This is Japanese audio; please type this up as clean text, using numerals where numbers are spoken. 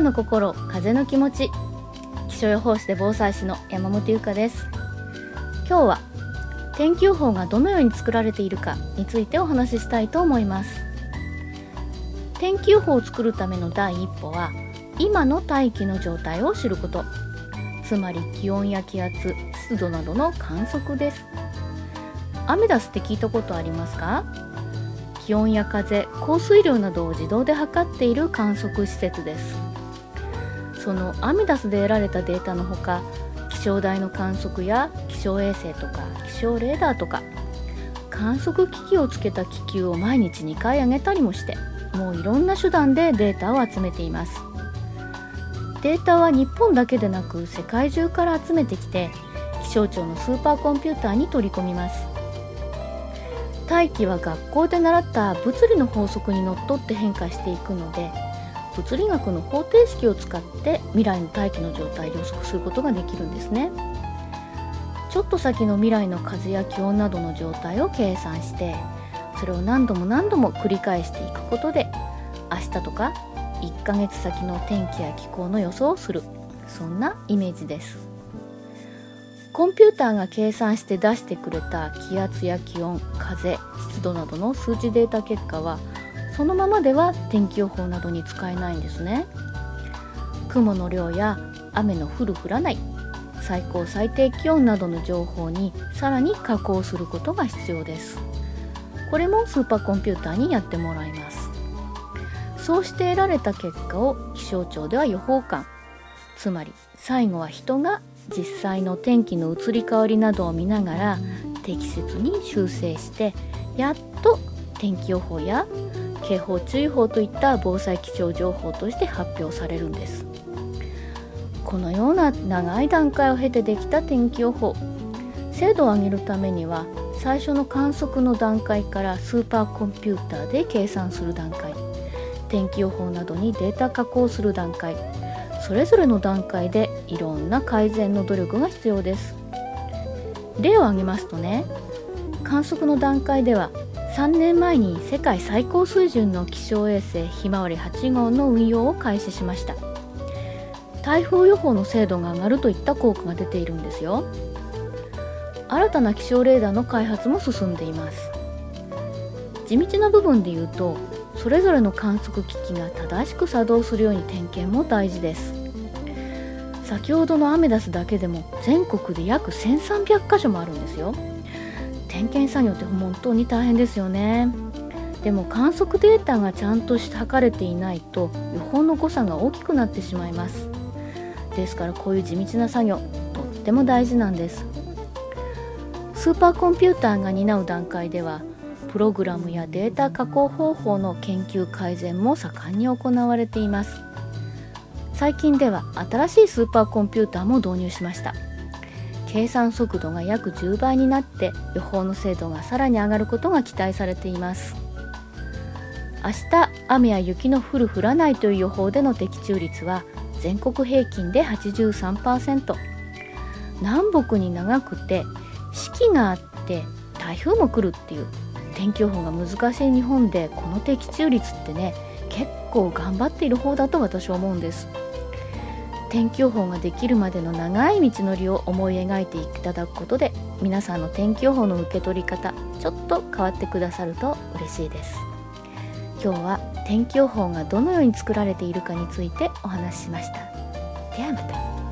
の心、風の気持ち。気象予報士で防災士の山本優香です。今日は天気予報がどのように作られているかについてお話ししたいと思います。天気予報を作るための第一歩は、今の大気の状態を知ること、つまり気温や気圧、湿度などの観測です。アメダスって聞いたことありますか？気温や風、降水量などを自動で測っている観測施設です。そのアメダスで得られたデータのほか、気象台の観測や気象衛星とか気象レーダーとか、観測機器をつけた気球を毎日2回上げたりもして、もういろんな手段でデータを集めています。データは日本だけでなく世界中から集めてきて、気象庁のスーパーコンピューターに取り込みます。大気は学校で習った物理の法則にのっとって変化していくので、物理学の方程式を使って未来の大気の状態を予測することができるんですね。ちょっと先の未来の風や気温などの状態を計算して、それを何度も繰り返していくことで、明日とか1ヶ月先の天気や気候の予想をする、そんなイメージです。コンピューターが計算して出してくれた気圧や気温、風、湿度などの数値データ結果は、そのままでは天気予報などに使えないんですね。雲の量や雨の降る降らない、最高最低気温などの情報にさらに加工することが必要です。これもスーパーコンピューターにやってもらいます。そうして得られた結果を気象庁では予報官、つまり最後は人が実際の天気の移り変わりなどを見ながら適切に修正して、やっと天気予報や警報注意報といった防災気象情報として発表されるんです。このような長い段階を経てできた天気予報、精度を上げるためには、最初の観測の段階からスーパーコンピューターで計算する段階、天気予報などにデータ加工する段階、それぞれの段階でいろんな改善の努力が必要です。例を挙げますとね、観測の段階では3年前に世界最高水準の気象衛星ひまわり8号の運用を開始しました。台風予報の精度が上がるといった効果が出ているんですよ。新たな気象レーダーの開発も進んでいます。地道な部分で言うと、それぞれの観測機器が正しく作動するように点検も大事です。先ほどのアメダスだけでも全国で約1300箇所もあるんですよ。点検作業って本当に大変ですよね。でも観測データがちゃんとして測れていないと予報の誤差が大きくなってしまいます。ですからこういう地道な作業、とっても大事なんです。スーパーコンピューターが担う段階では、プログラムやデータ加工方法の研究改善も盛んに行われています。最近では新しいスーパーコンピューターも導入しました。計算速度が約10倍になって、予報の精度がさらに上がることが期待されています。明日雨や雪の降る降らないという予報での的中率は全国平均で 83%。 南北に長くて四季があって台風も来るっていう天気予報が難しい日本で、この的中率ってね、結構頑張っている方だと私は思うんです。天気予報ができるまでの長い道のりを思い描いていただくことで、皆さんの天気予報の受け取り方、ちょっと変わってくださると嬉しいです。今日は天気予報がどのように作られているかについてお話ししました。ではまた。